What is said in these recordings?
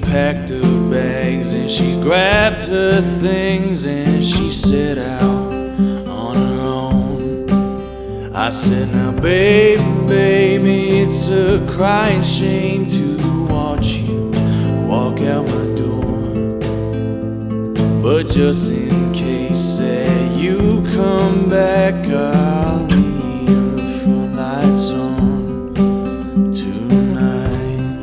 packed her bags and she grabbed her things and she set out on her own. I said, now baby, baby, it's a crying shame to watch you walk out my door. But just in case that you come back, I'll leave the front lights on tonight.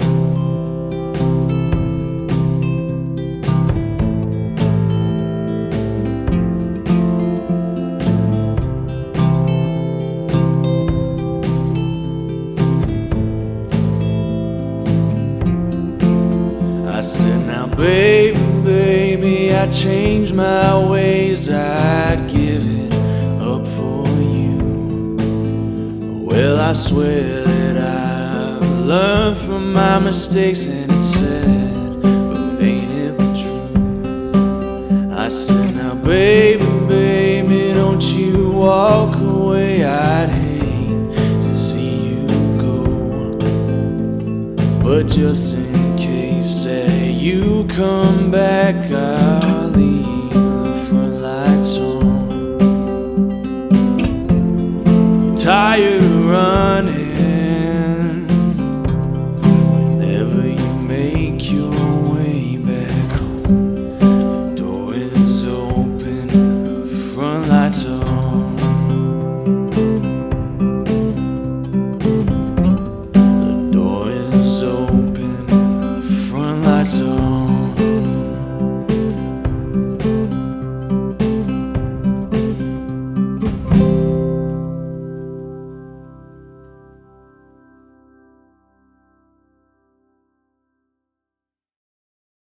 I said, now baby, baby, I changed my ways, I'd give it up for you. Well, I swear that I've learned from my mistakes, and it's sad, but ain't it the truth? I said, now baby, baby, don't you walk away, I'd hate to see you go. But just in case that you come back, I'll leave the front lights on. You're tired